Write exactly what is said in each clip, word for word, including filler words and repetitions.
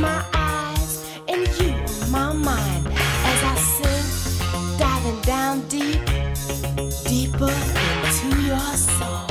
my eyes and you on my mind as I sing, diving down deep, deeper into your soul.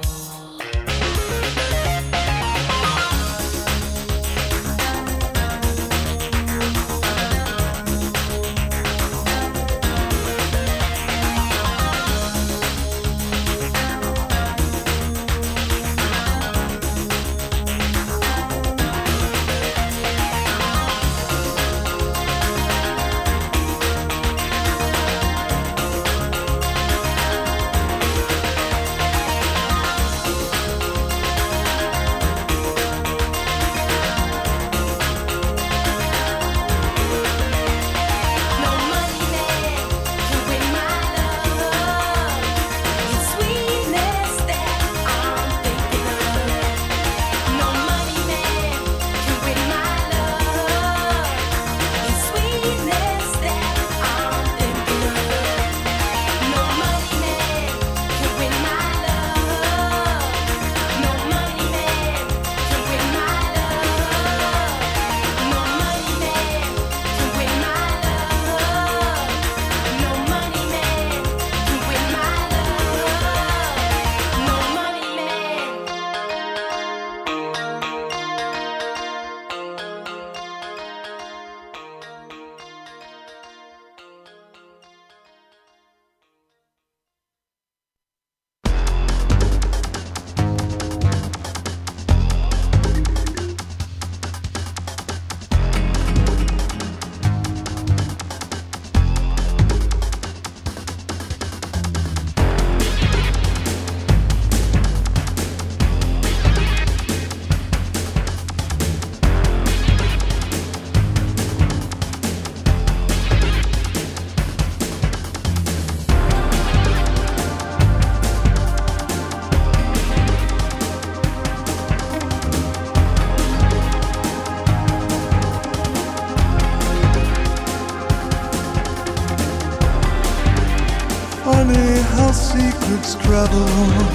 Secrets travel on.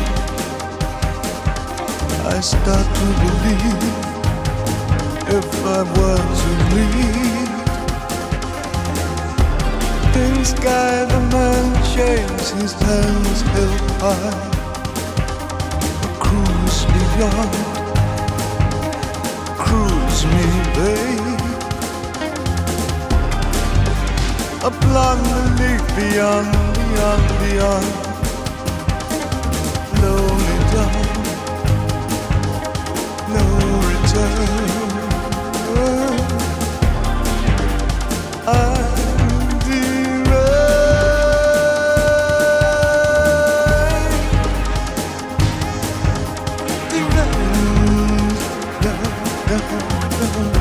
I start to believe if I were to leave, in sky the man shaves his hands held high, a cruise beyond, cruise me, babe, a blonde leaf beyond, beyond, beyond. Lonely down, no return. I'm deranged, deranged, down, down, down.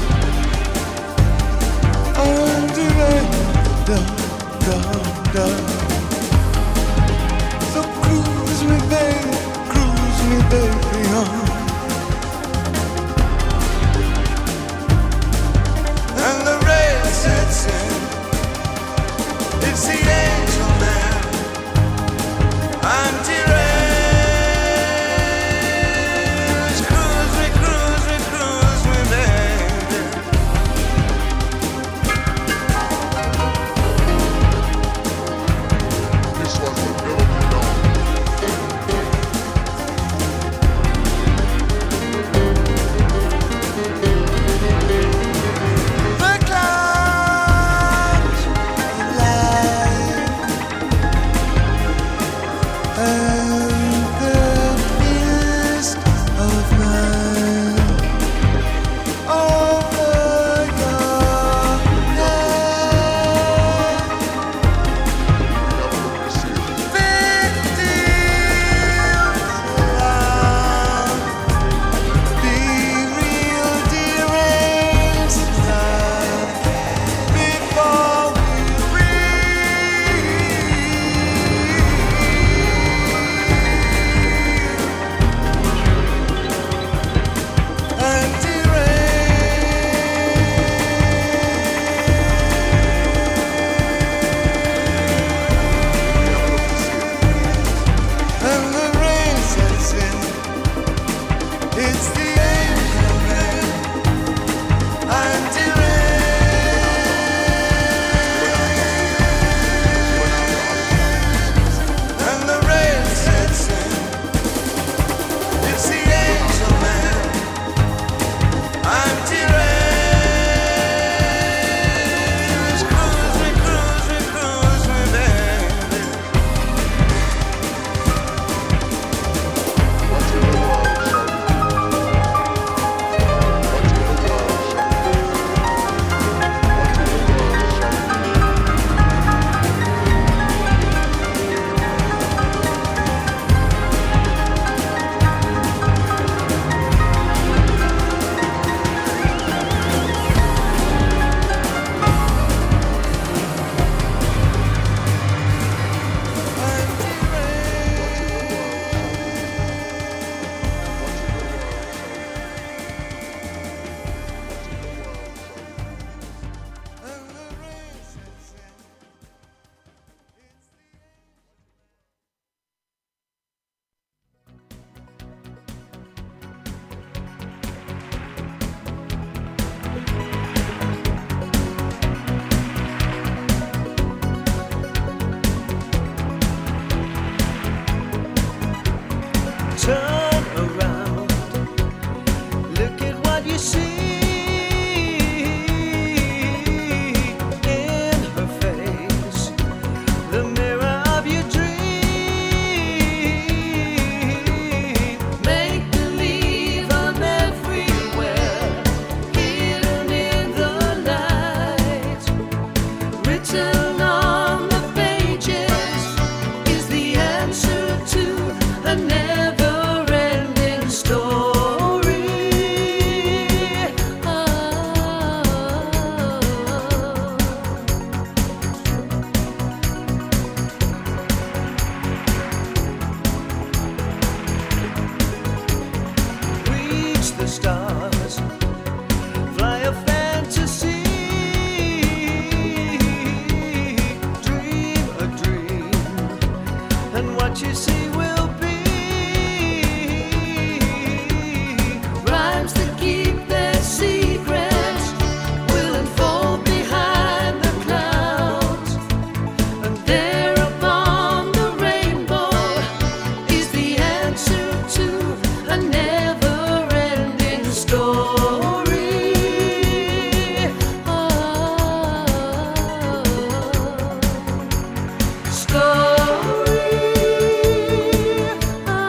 I'm deranged, down, down, down. Cruise me, baby, cruise me, baby, on. And the rain sets in. It's the angel man. I'm deranged. Cruise me, cruise me, cruise me, baby. you see will be rhymes that keep their secrets will unfold behind the clouds, and there upon the rainbow is the answer to a never-ending story. Oh, story. Oh.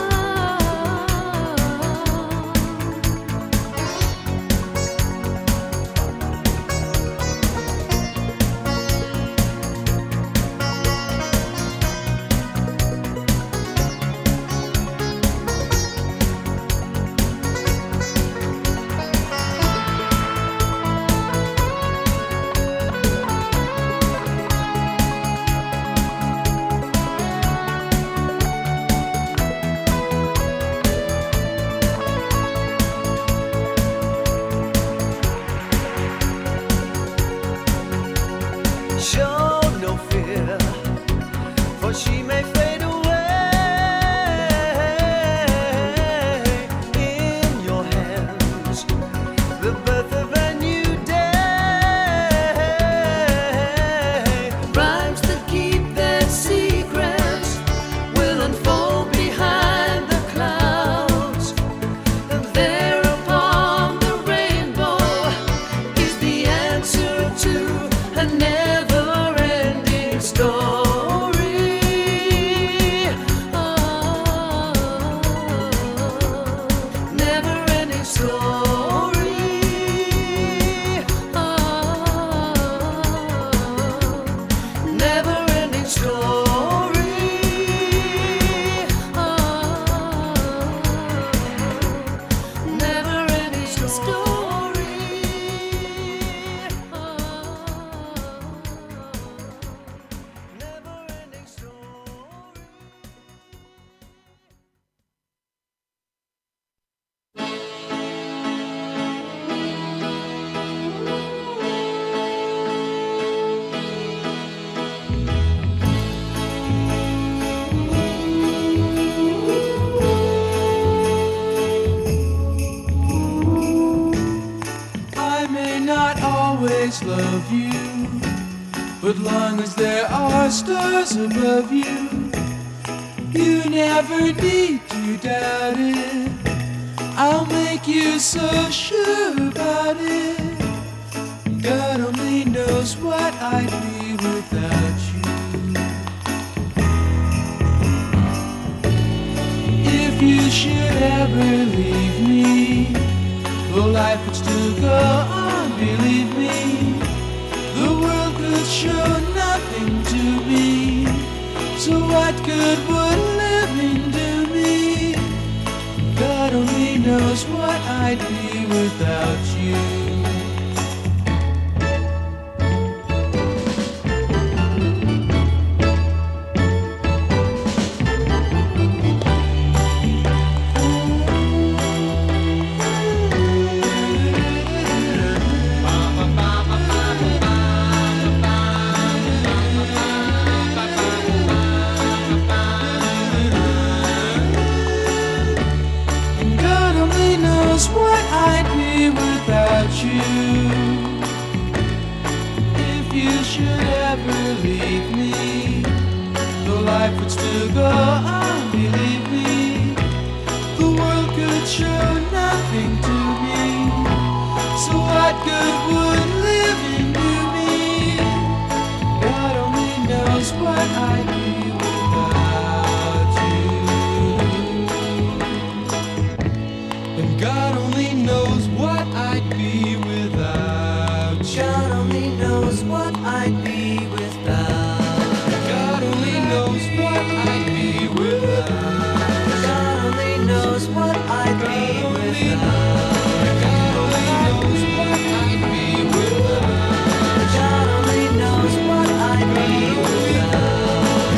Show no fear, for she may fade away. In your hands, the birth of a new day. Rhymes that keep their secrets will unfold behind the clouds, and there upon the rainbow is the answer to a never-ending story. Oh, never-ending story. Oh, never-ending story. Oh, never-ending story. Oh. Never-ending story. I may not always love you, but long as there are stars above you, you never need to doubt it. I'll make you so sure about it. God only knows what I'd be without you. If you should ever leave me, well, life would still go on, believe me. The world could show nothing to me, so what good would living do me? God only knows what I'd be without you. God only knows what I'd be without you. If you should ever leave me, the life would still go on, believe me. The world could show nothing to me, so what good would living do me? God only knows what I'd be without you. And God only knows what I'd be without you. God only knows what I'd be without. God only knows what I'd be without. God only knows what I'd be without. God only knows what I'd be without. God only knows what I'd be without.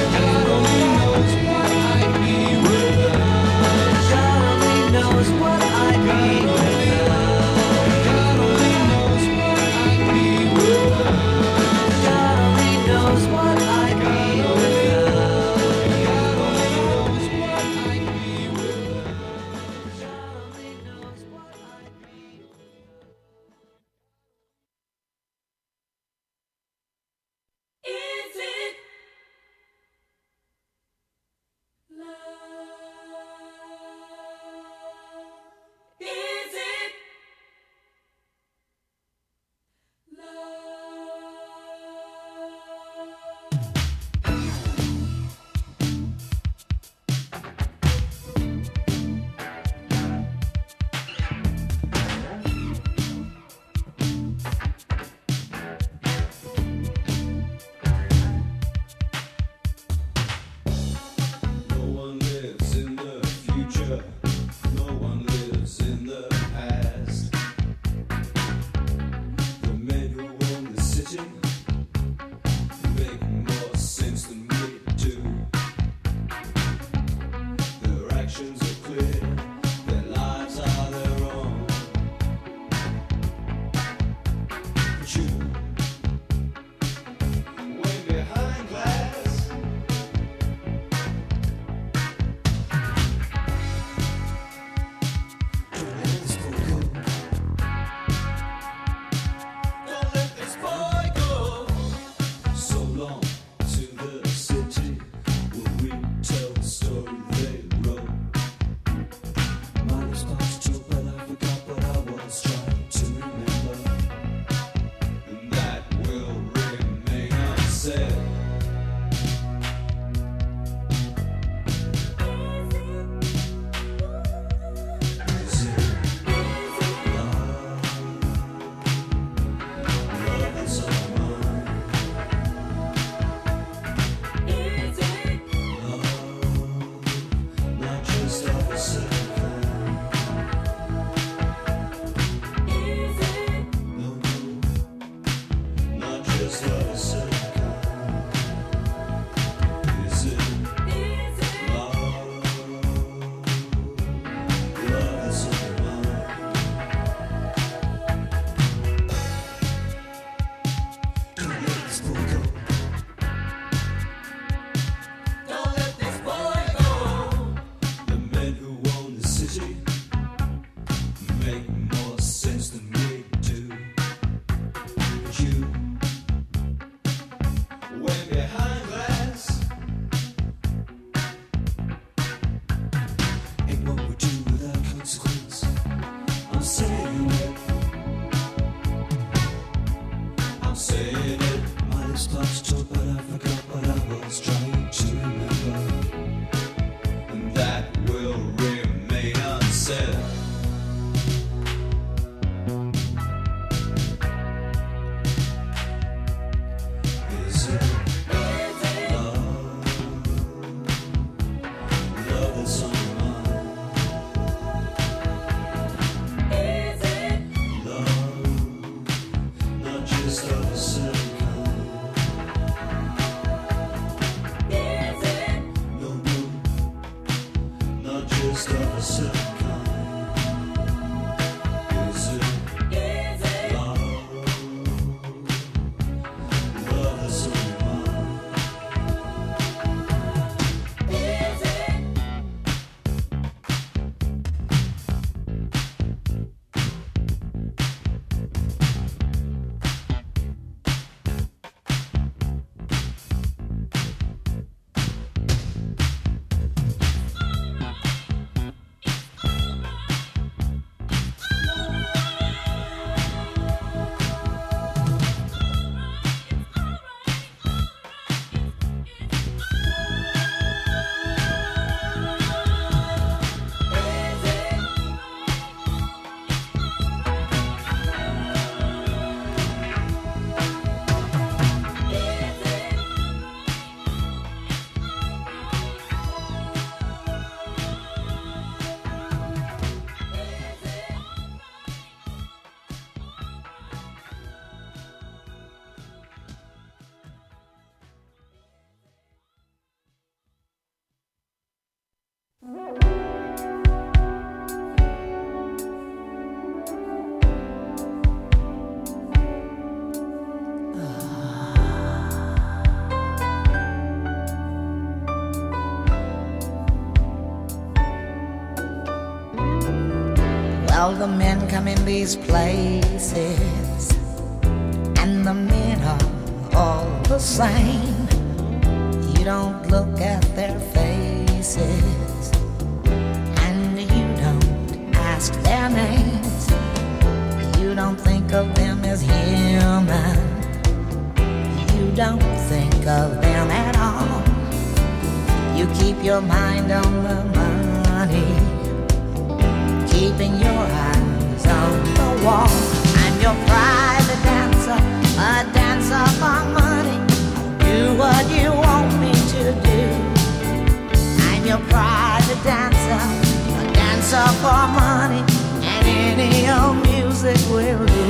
All the men come in these places, and the men are all the same. You don't look at their faces, and you don't ask their names. You don't think of them as human. You don't think of them at all. You keep your mind on the money, keeping your eyes on the wall. I'm your private dancer, a dancer for money. Do what you want me to do. I'm your private dancer, a dancer for money, and any old music will do.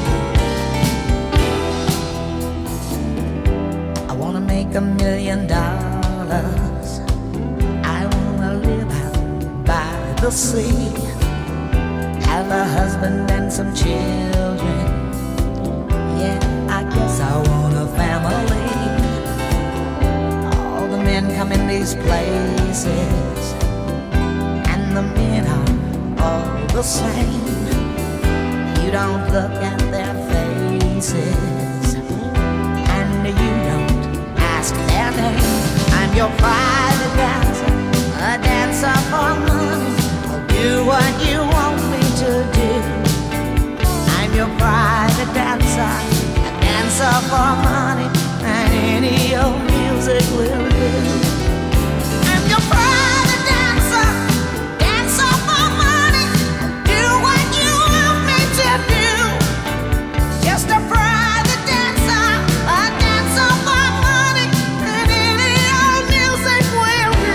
I wanna make a million dollars. I wanna live out by the sea, have a husband and some children. Yeah, I guess I want a family. All the men come in these places, and the men are all the same. You don't look at their faces, and you don't ask their name. I'm your private dancer, a dancer for money. I'll do what you want me to do. I'm your private dancer, a dancer for money, and any old music will do. I'm your private dancer, dancer for money. I'll do what you want me to do. Just a private dancer, a dancer for money, and any old music will do.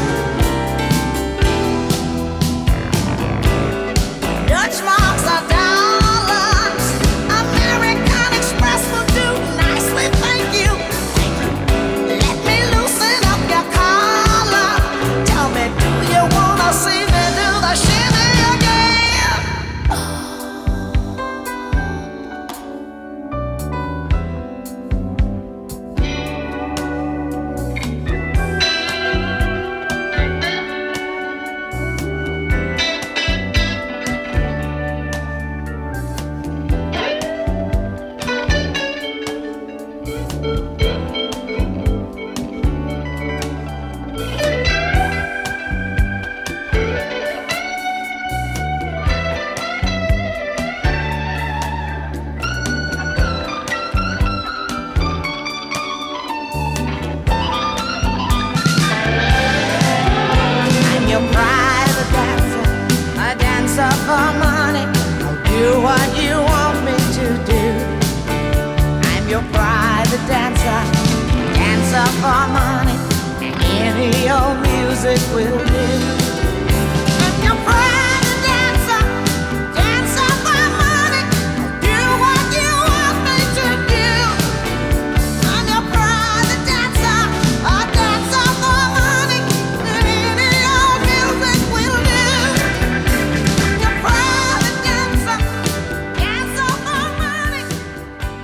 Dutch marks are dollars, American Express will do nicely, thank you. Let me loosen up your collar. Tell me, do you wanna see me do the shimmy again? I'm your private dancer, a dancer for money. I'll do what you want me to do. I'm your private dancer, dancer for money, and any old music will do. I'm your private dancer, dancer for money. I'll do what you want me to do. I'm your private dancer, a dancer for money, and any old music will do. I'm your private dancer, dancer for money. I'm your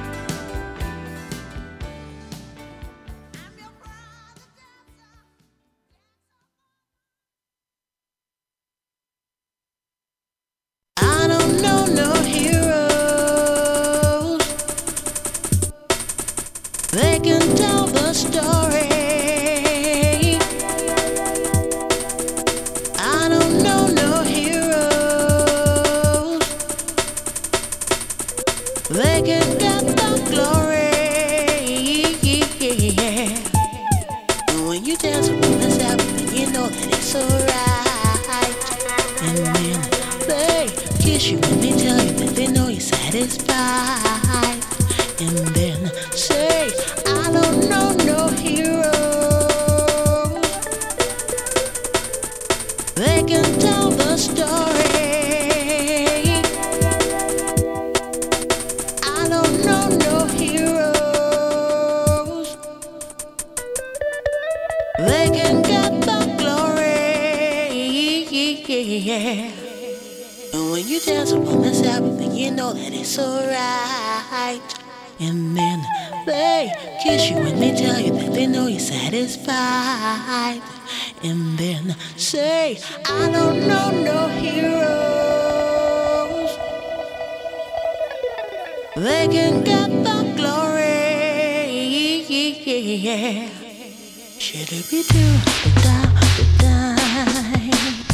private dancer. I don't know no heroes. They can tell the story. I don't know no heroes. They can get the glory. And when you dance with this happening, you know that it's alright. And then they kiss you and they tell you that they know you're satisfied. And then say, I don't know no heroes. They can tell the story. I don't know no heroes. They can get the glory. And when you dance upon the Sabbath, then you know that it's alright. And then they kiss you and they tell you that they know you're satisfied. And then say, I don't know no hero. They can get the glory. Should it be do the da the die?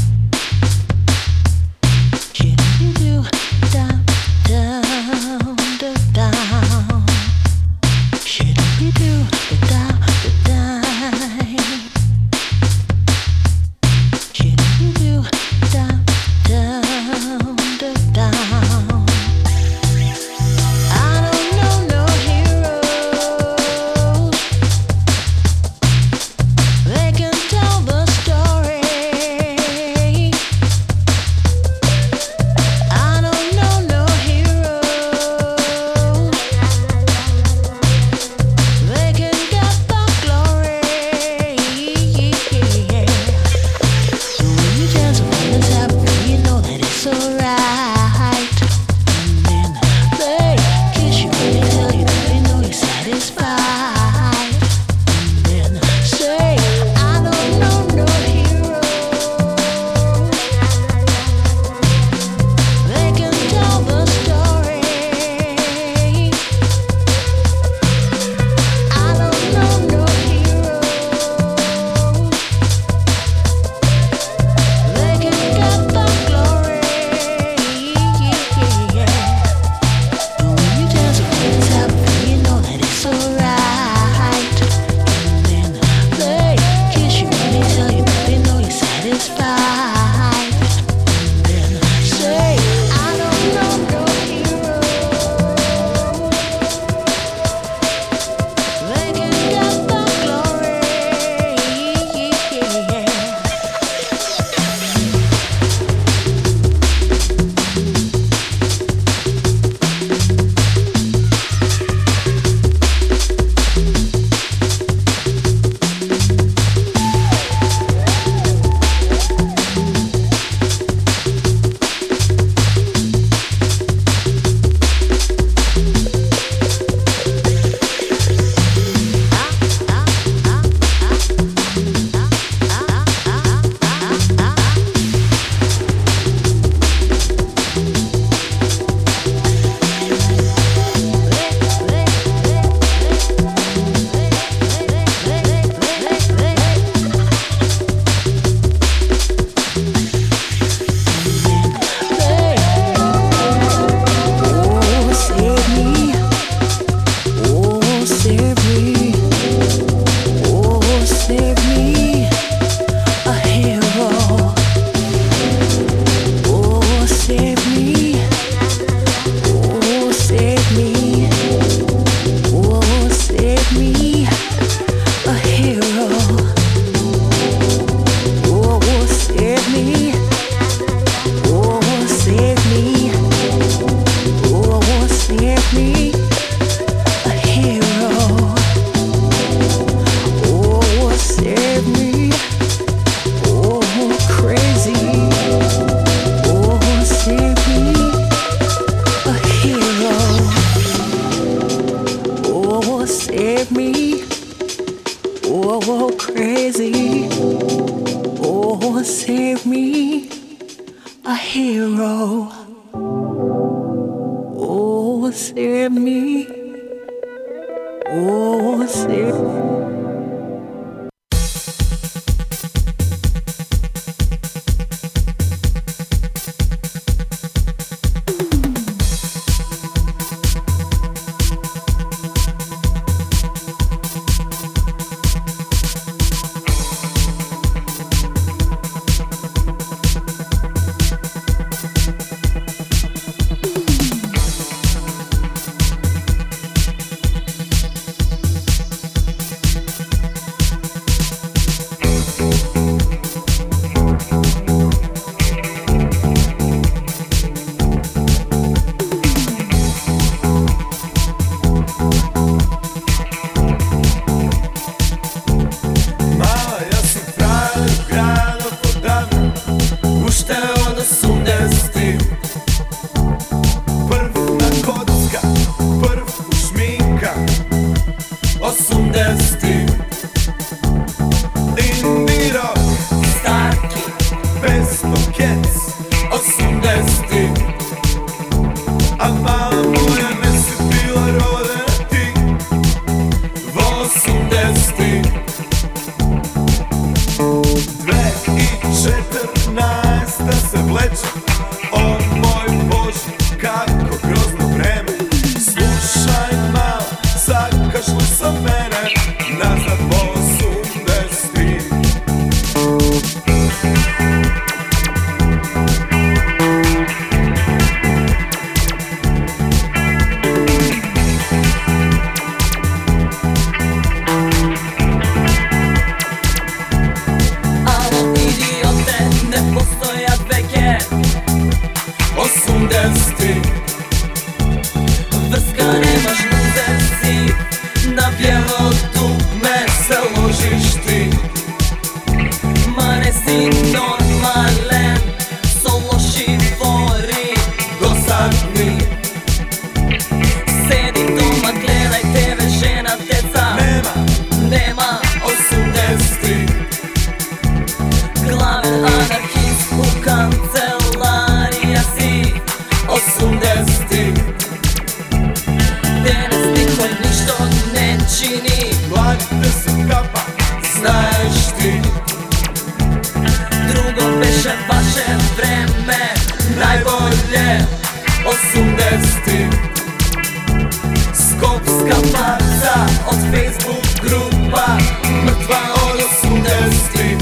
Should it be do da down the down? Should it be do the da the die? Should it be do da down the down? I don't know no heroes. They can tell the story. I don't know no heroes. They can get the glory. So when you dance when it's happening, you know that it's alright. And then they kiss you and they tell you that they know you're satisfied. And then say, I don't know no heroes. They can tell the story. I don't know no heroes. They can get the glory. But when you dance when it's happening, you know that it's alright. And then they kiss you and they tell you that they know you're satisfied. And then say, I don't know no heroes. They can get the glory. Save me, oh crazy, oh save me, a hero, oh save me, oh save me. od Facebook grupa, mrtva od osamdesetih.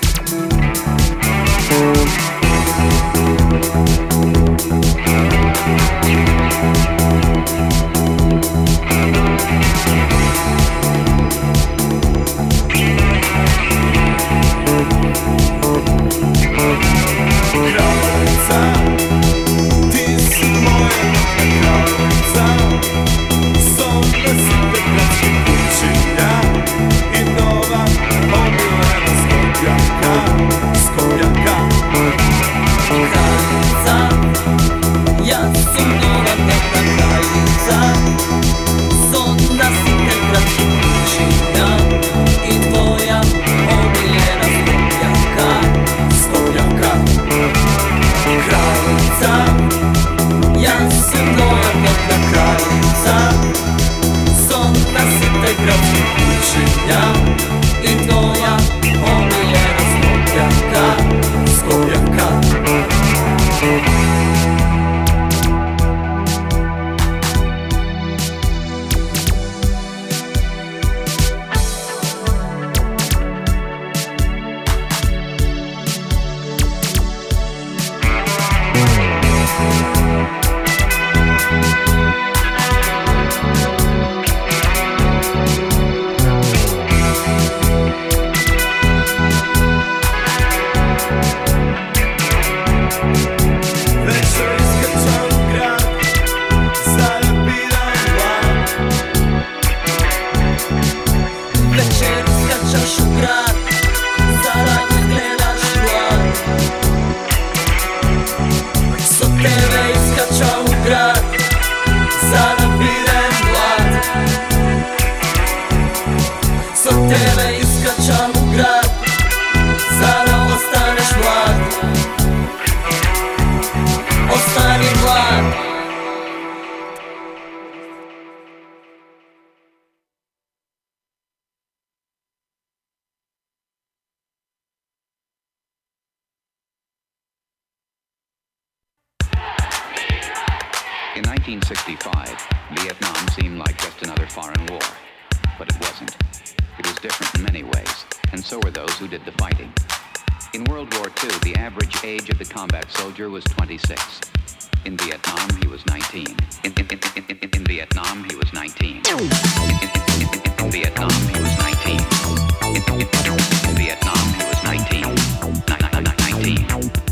In nineteen sixty-five, Vietnam seemed like just another foreign war. But it wasn't. It was different in many ways, and so were those who did the fighting. In World War Two, the average age of the combat soldier was twenty-six. In Vietnam, he was nineteen. In, in, in, in, in, in Vietnam, he was nineteen. In, in, in, in, in Vietnam, he was nineteen. In, in, in, in Vietnam, he was nineteen. nineteen.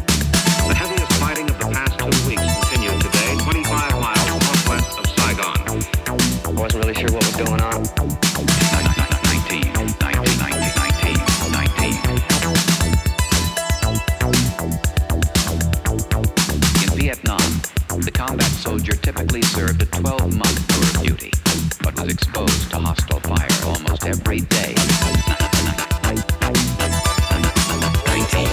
The heaviest fighting of the past two weeks continued today, twenty-five miles northwest of Saigon. I wasn't really sure what was going on. nineteen, nineteen, nineteen, nineteen, nineteen. In Vietnam, the combat soldier typically served a twelve-month tour of duty, but was exposed to hostile fire almost every day. nineteen.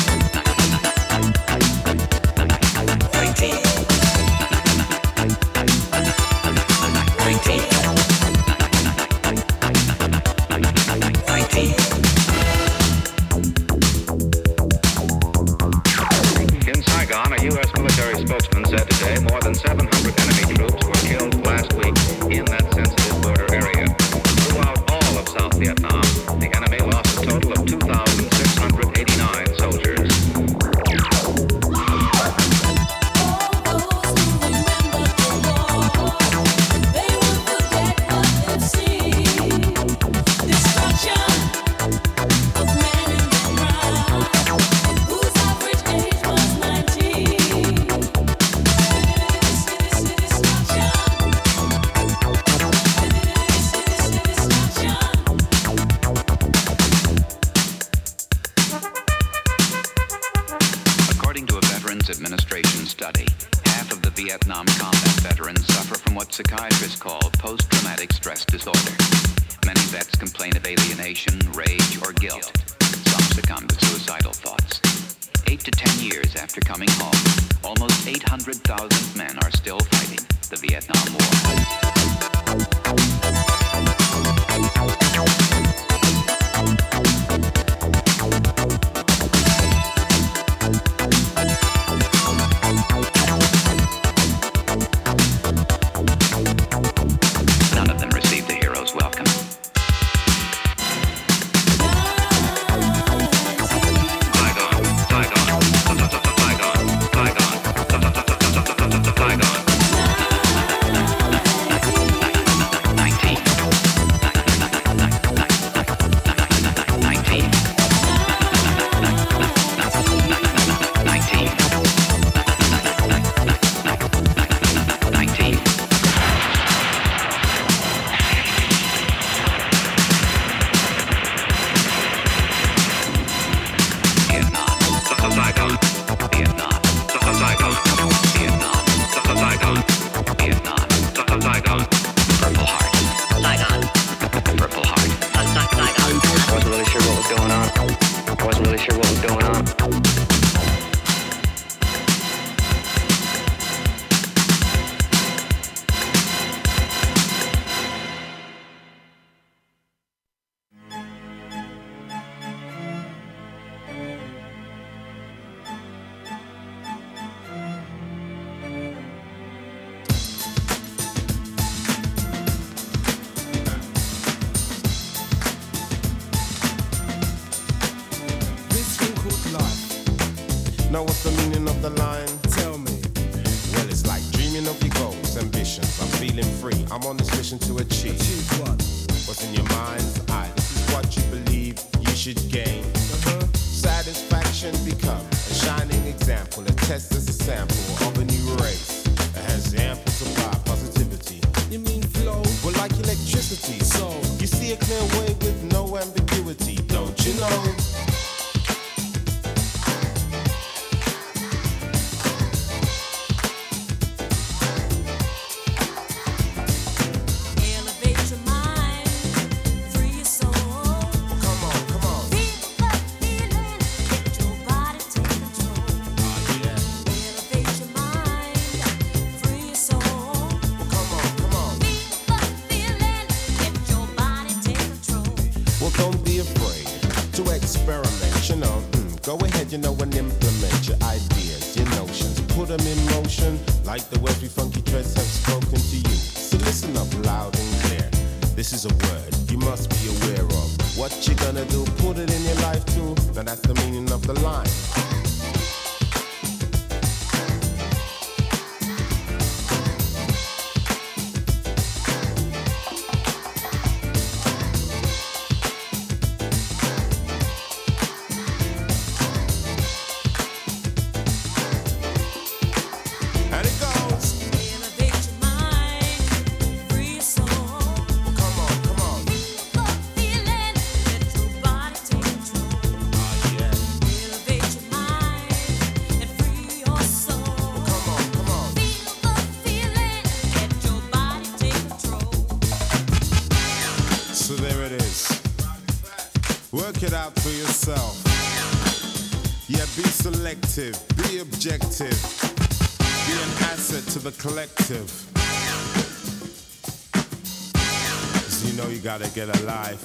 In Saigon, a U S military spokesman said today more than seven hundred enemy troops were killed last week in that sensitive border area. Throughout all of South Vietnam, the enemy lost a total of two thousand six hundred eighty-nine soldiers. According to a Veterans Administration study, half of the Vietnam combat veterans suffer from what psychiatrists call post-traumatic stress disorder. Many vets complain of alienation, rage, or guilt. Some succumb to suicidal thoughts. Eight to ten years after coming home, almost eight hundred thousand men are still fighting the Vietnam War. None of them received the hero's welcome. Know what's the meaning of the line? Tell me. Well, it's like dreaming of your goals, ambitions. I'm feeling free. I'm on this mission to achieve. Achieve what? What's in your mind's eye? This is what you believe you should gain. Uh-huh. Satisfaction become a shining example. A test as a sample of a new race that has ample supply positivity. You mean flow? Well, like electricity. So you see a clear way with no ambiguity, don't you know? Go ahead, you know, and implement your ideas, your notions. Put them in motion, like the words we funky threads have spoken to you. So listen up loud and clear. This is a word you must be aware of. What you gonna do, put it in your life too. Now that's the meaning of the line. Work it out for yourself. Yeah, be selective, be objective, be an asset to the collective. 'Cause you know you gotta get a life.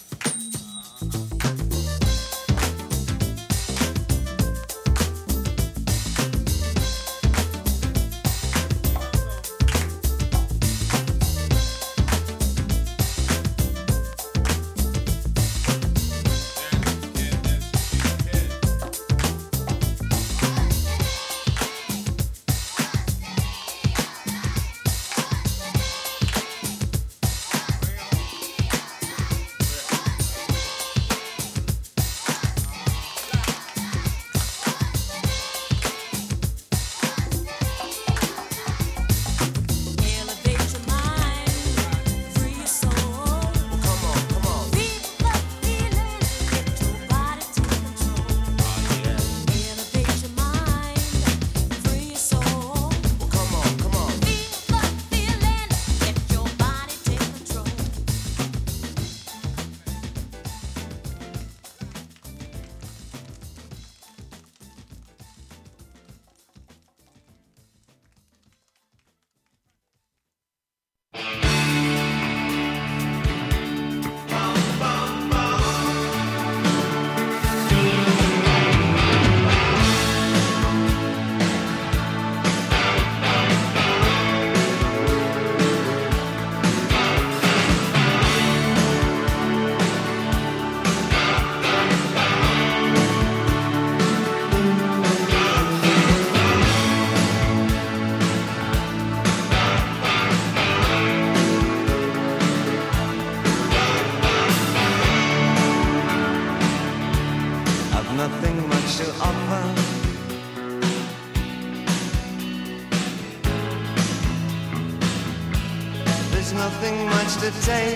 Nothing much to take.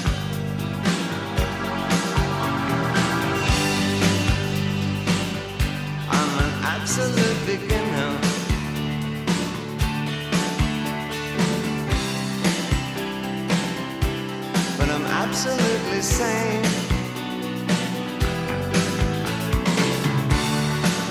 I'm an absolute beginner. But I'm absolutely sane.